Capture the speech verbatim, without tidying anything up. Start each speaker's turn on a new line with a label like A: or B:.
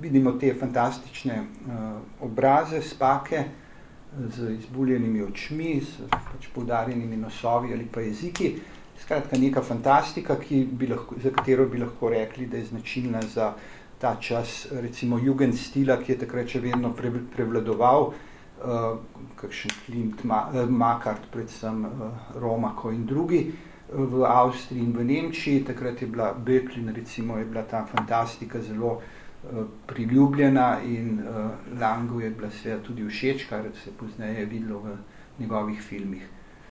A: vidimo te fantastične uh, obraze, spake z izbuljenimi očmi, s pač poudarjenimi nosovi ali pa jeziki. Skratka, neka fantastika, ki bi lahko, za katero bi lahko rekli, da je značilna za ta čas, recimo Jugendstila, ki je takrat še vedno pre, prevladoval, uh, kakšen Klimt, Ma, uh, Makart, predvsem uh, Romako in drugi, uh, v Avstriji in v Nemčiji. Takrat je bila Böcklin, recimo, je bila ta fantastika zelo uh, priljubljena in uh, Langu je bila seveda tudi všeč, kar se pozneje je videlo v njegovih filmih.